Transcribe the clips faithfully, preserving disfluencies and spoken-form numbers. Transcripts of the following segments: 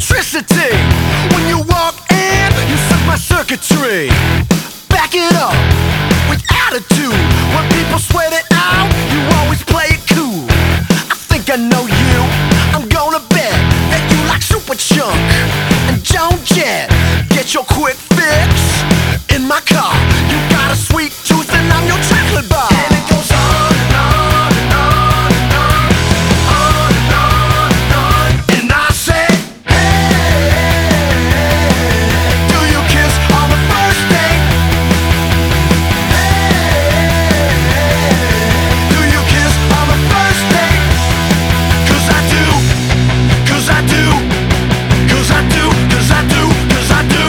electricity. When you walk in, you suck my circuitry. Back it up with attitude. When people sweat it out, you always play it cool. I think I know you. I'm gonna bet that you like Super Chunk and Joan Jett. Get your quick fix in my car. You got a sweet tooth and I'm your chocolate bar. And it goes on and on and on and on, on and on and on. And I say, hey, do you kiss on the first date? Hey, do you kiss on the first date? Cause I do, cause I do, cause I do, cause I do, cause I do.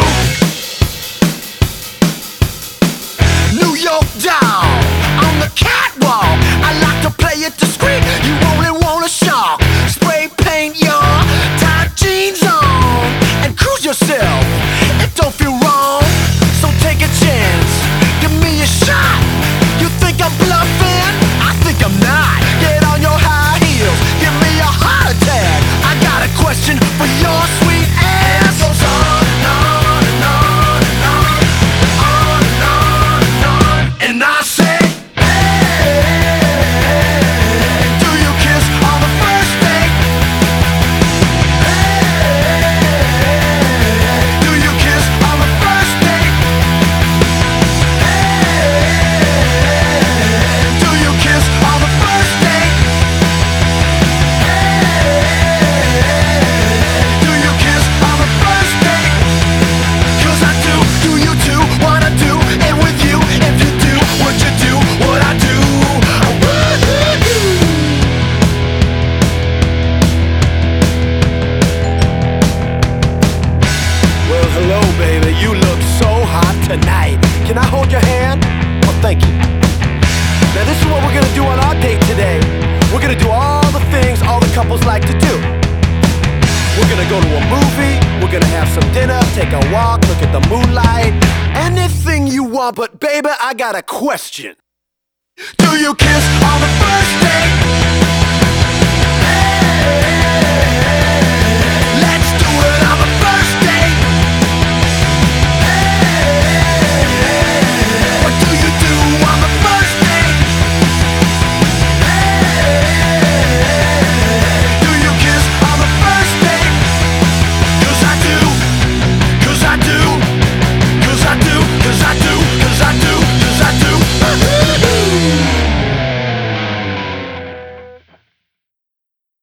New York doll on the catwalk. I like to play it discreet. You only want a shock. Spray paint your tight jeans on and cruise yourself. It don't feel wrong, so take a chance. Give me a shot. You think I'm bluffing? I think I'm not. Get on your high heels. Give me a heart attack. I got a question for your sweet ass. Goes on and on and on and on, on and on and on. And I say, hey, do you kiss on the first date? Hey, do you kiss on the first date? Hey, do you kiss on the first date? Hey, do you kiss on the first date? Cause I do, do you too? What I do, and with you, if you do, what you do, what I do. Well, hello, baby, you look so hot tonight. Can I hold your hand? Oh, thank you. Now this is what we're gonna do on our date today. We're gonna do all the things all the couples like to do. We're gonna go to a movie, we're gonna have some dinner, take a walk, look at the moonlight. Anything you want, but baby, I got a question. Do you kiss on the first date?